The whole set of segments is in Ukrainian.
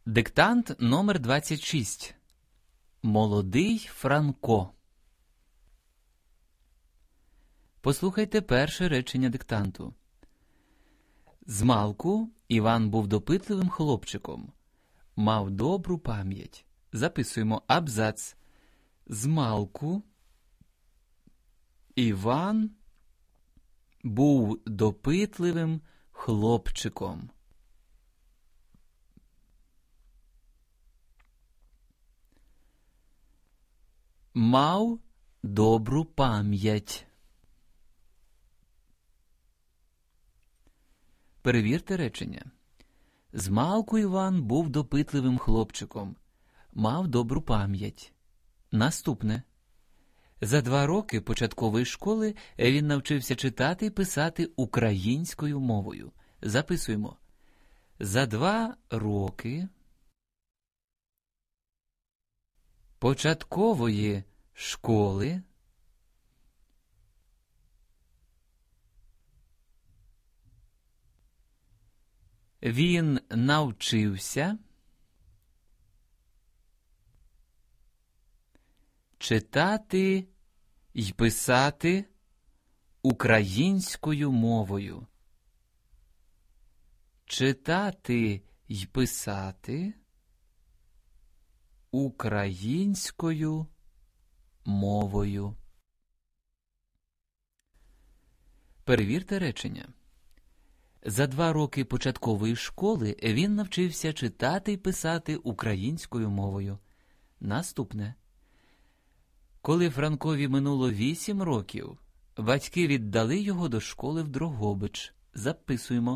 Диктант номер 26. Молодий Франко. Послухайте перше речення диктанту. Змалку Іван був допитливим хлопчиком. Мав добру пам'ять. Записуємо абзац. Змалку Іван був допитливим хлопчиком. Мав добру пам'ять. Перевірте речення. Змалку Іван був допитливим хлопчиком. Мав добру пам'ять. Наступне. За 2 роки початкової школи він навчився читати і писати українською мовою. Записуємо. За 2 роки початкової школи він навчився читати й писати українською мовою. Читати й писати українською мовою. Перевірте речення. За 2 роки початкової школи він навчився читати й писати українською мовою. Наступне. Коли Франкові минуло 8 років, батьки віддали його до школи в Дрогобич. Записуємо.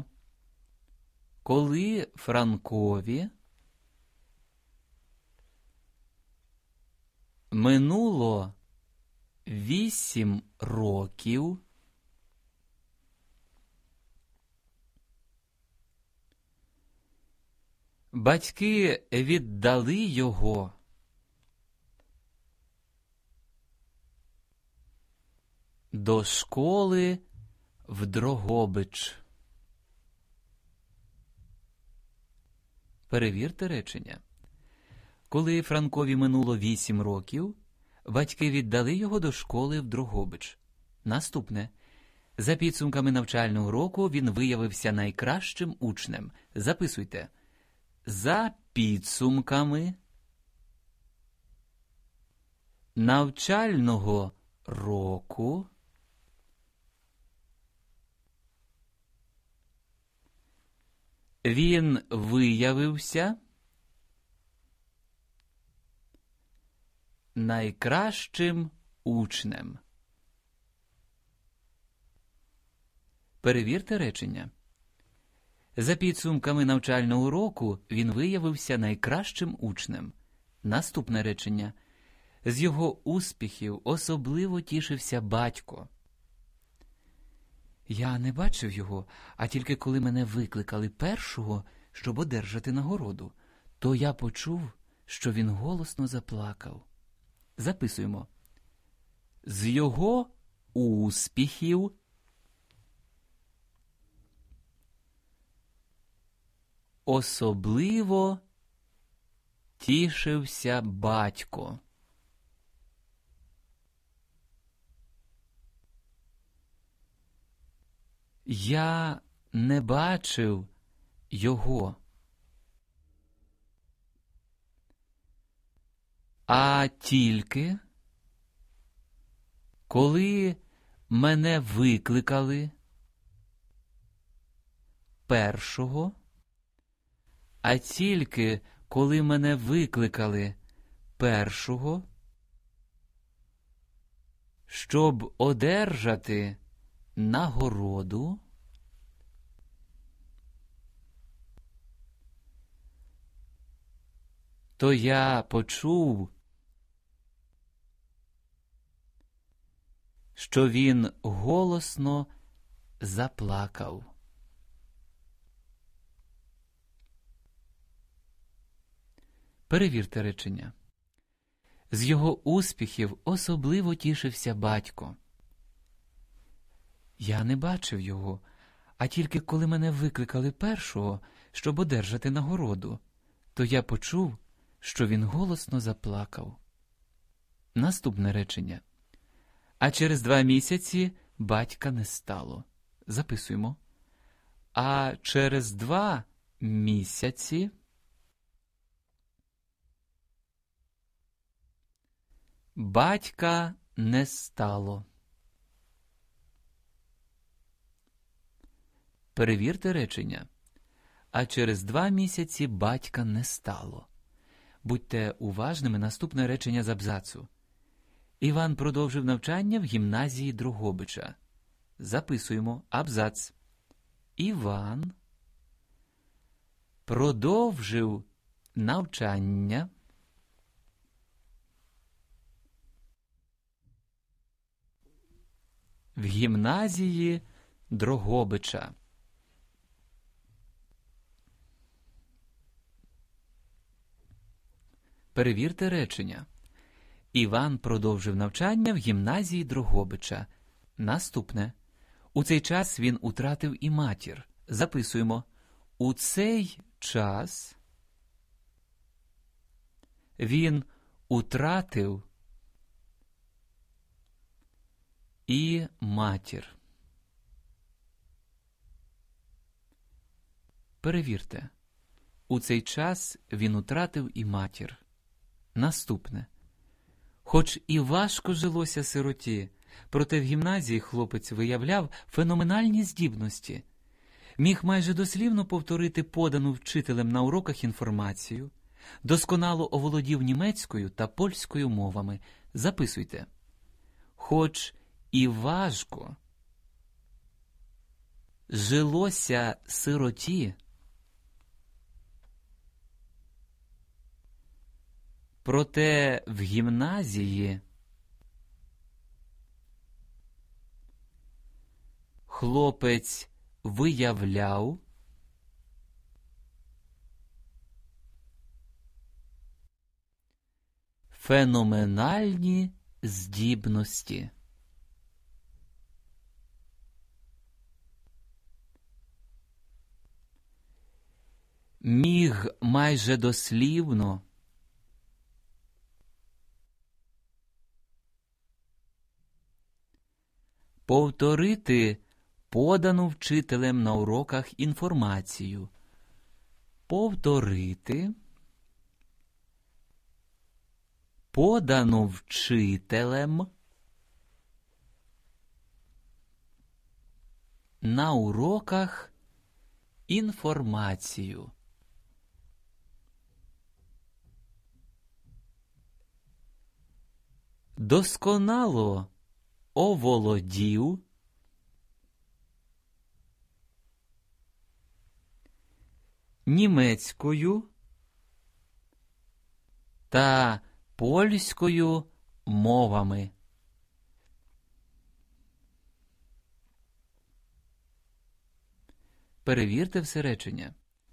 Коли Франкові минуло 8 років, батьки віддали його до школи в Дрогобич. Перевірте речення. Коли Франкові минуло 8 років, батьки віддали його до школи в Дрогобич. Наступне. За підсумками навчального року він виявився найкращим учнем. Записуйте. За підсумками навчального року він виявився найкращим учнем. Перевірте речення. За підсумками навчального року він виявився найкращим учнем. Наступне речення. З його успіхів особливо тішився батько. Я не бачив його, а тільки коли мене викликали першого, щоб одержати нагороду, то я почув, що він голосно заплакав. Записуємо. З його успіхів особливо тішився батько. Я не бачив його, а тільки коли мене викликали першого, щоб одержати нагороду, то я почув, що він голосно заплакав. Перевірте речення. З його успіхів особливо тішився батько. Я не бачив його, а тільки коли мене викликали першого, щоб одержати нагороду, то я почув, що він голосно заплакав. Наступне речення. А через 2 місяці батька не стало. Записуємо. А через 2 місяці батька не стало. Перевірте речення. А через 2 місяці батька не стало. Будьте уважними, наступне речення з абзацу. Іван продовжив навчання в гімназії Дрогобича. Записуємо абзац. Іван продовжив навчання в гімназії Дрогобича. Перевірте речення. Іван продовжив навчання в гімназії Дрогобича. Наступне. У цей час він утратив і матір. Записуємо. У цей час він утратив і матір. Перевірте. У цей час він утратив і матір. Наступне. Хоч і важко жилося сироті, проте в гімназії хлопець виявляв феноменальні здібності. Міг майже дослівно повторити подану вчителем на уроках інформацію, досконало оволодів німецькою та польською мовами. Записуйте. Хоч і важко жилося сироті, проте в гімназії хлопець виявляв феноменальні здібності. Міг майже дослівно повторити подану вчителем на уроках інформацію. Повторити подану вчителем на уроках інформацію. Досконало оволодів німецькою та польською мовами. Перевірте все речення.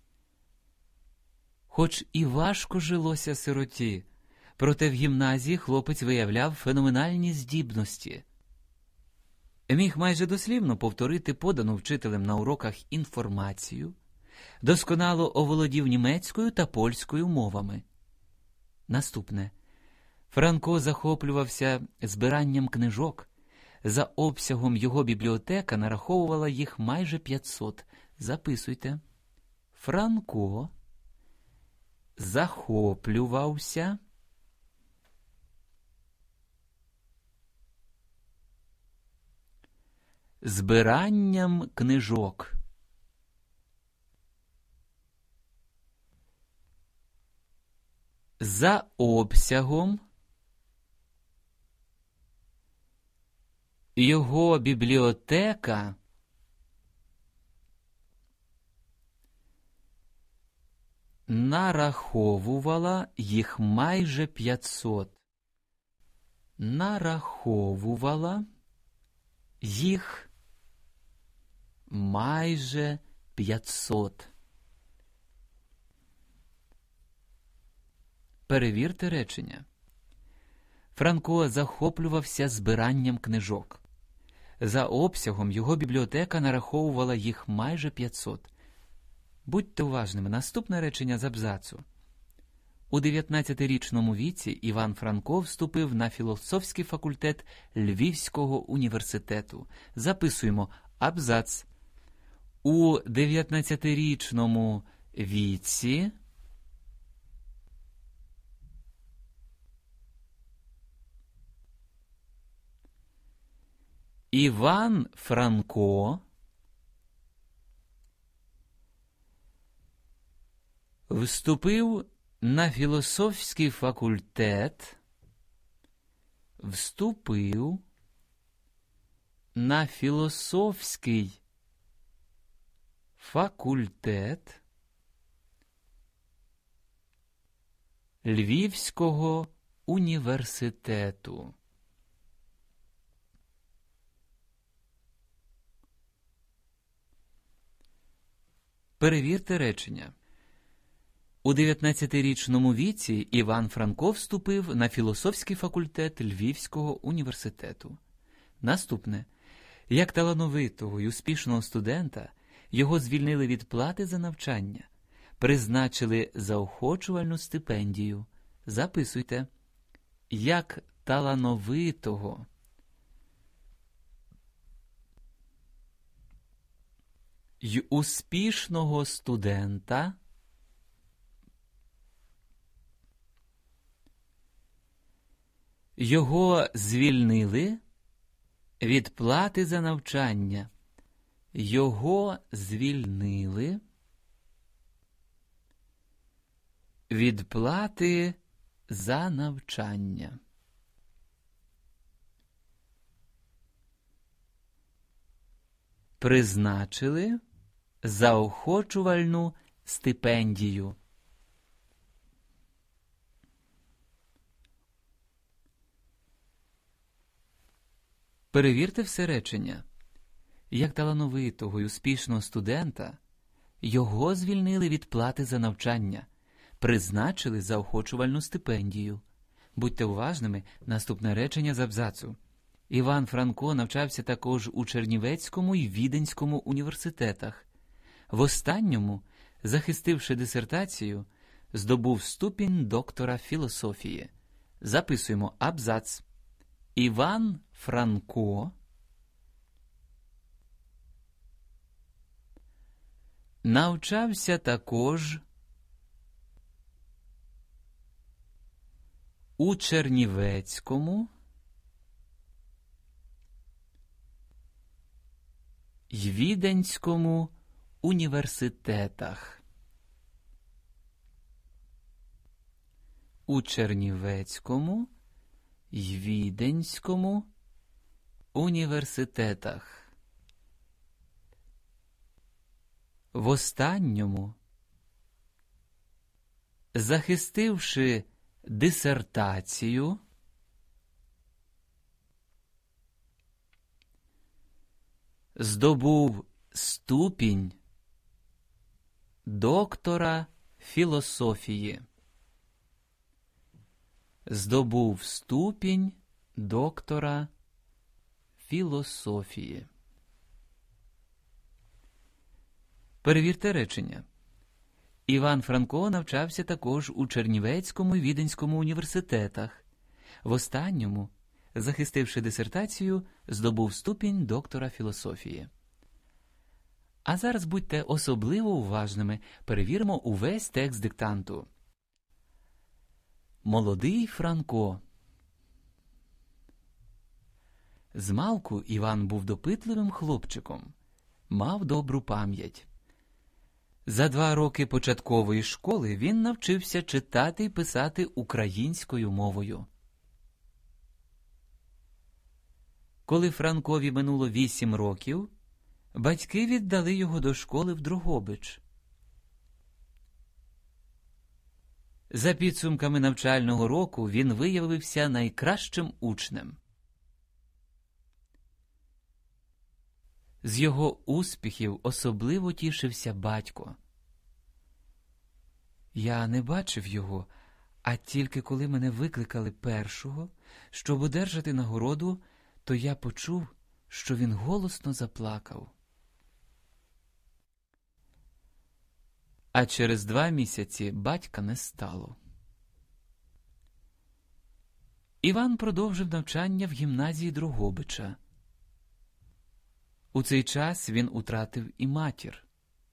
Хоч і важко жилося сироті, проте в гімназії хлопець виявляв феноменальні здібності. Міг майже дослівно повторити подану вчителем на уроках інформацію, досконало оволодів німецькою та польською мовами. Наступне. Франко захоплювався збиранням книжок. За обсягом його бібліотека нараховувала їх майже 500. Записуйте. Франко захоплювався збиранням книжок. За обсягом його бібліотека нараховувала їх майже 500. Нараховувала їх майже 500. Перевірте речення. Франко захоплювався збиранням книжок. За обсягом його бібліотека нараховувала їх майже 500. Будьте уважними. Наступне речення з абзацу. У 19-річному віці Іван Франко вступив на філософський факультет Львівського університету. Записуємо абзац. У 19-річному віці Іван Франко вступив на філософський факультет, Львівського університету. Перевірте речення. У 19-річному віці Іван Франко вступив на філософський факультет Львівського університету. Наступне. Як талановитого й успішного студента, його звільнили від плати за навчання, призначили заохочувальну стипендію. Записуйте. Як талановитого й успішного студента його звільнили від плати за навчання. Його звільнили від плати за навчання. Призначили заохочувальну стипендію. Перевірте все речення. Як талановитого й успішного студента, його звільнили від плати за навчання, призначили заохочувальну стипендію. Будьте уважними, наступне речення з абзацу. Іван Франко навчався також у Чернівецькому і Віденському університетах. В останньому, захистивши дисертацію, здобув ступінь доктора філософії. Записуємо абзац. Іван Франко навчався також у Чернівецькому й Віденському університетах. У Чернівецькому й Віденському університетах. В останньому, захистивши дисертацію, здобув ступінь доктора філософії. Здобув ступінь доктора філософії. Перевірте речення. Іван Франко навчався також у Чернівецькому і Віденському університетах. В останньому, захистивши дисертацію, здобув ступінь доктора філософії. А зараз будьте особливо уважними, перевіримо увесь текст диктанту. Молодий Франко. Змалку Іван був допитливим хлопчиком, мав добру пам'ять. За 2 роки початкової школи він навчився читати і писати українською мовою. Коли Франкові минуло 8 років, батьки віддали його до школи в Дрогобич. За підсумками навчального року він виявився найкращим учнем. З його успіхів особливо тішився батько. Я не бачив його, а тільки коли мене викликали першого, щоб одержати нагороду, то я почув, що він голосно заплакав. А через 2 місяці батька не стало. Іван продовжив навчання в гімназії Дрогобича. У цей час він утратив і матір.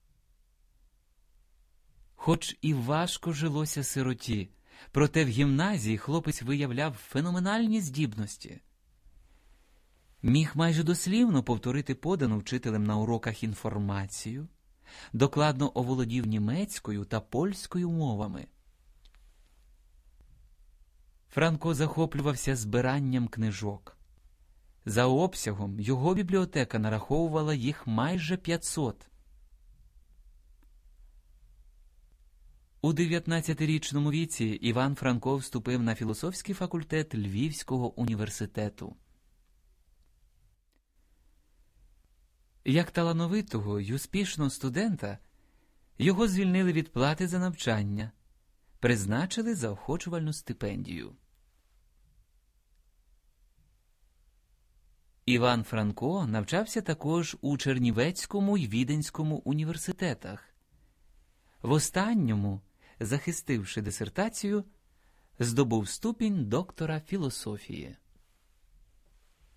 Хоч і важко жилося сироті, проте в гімназії хлопець виявляв феноменальні здібності. Міг майже дослівно повторити подану вчителем на уроках інформацію, докладно оволодів німецькою та польською мовами. Франко захоплювався збиранням книжок. За обсягом його бібліотека нараховувала їх майже 500. У 19-річному віці Іван Франко вступив на філософський факультет Львівського університету. Як талановитого й успішного студента, його звільнили від плати за навчання, призначили заохочувальну стипендію. Іван Франко навчався також у Чернівецькому й Віденському університетах. В останньому, захистивши дисертацію, здобув ступінь доктора філософії.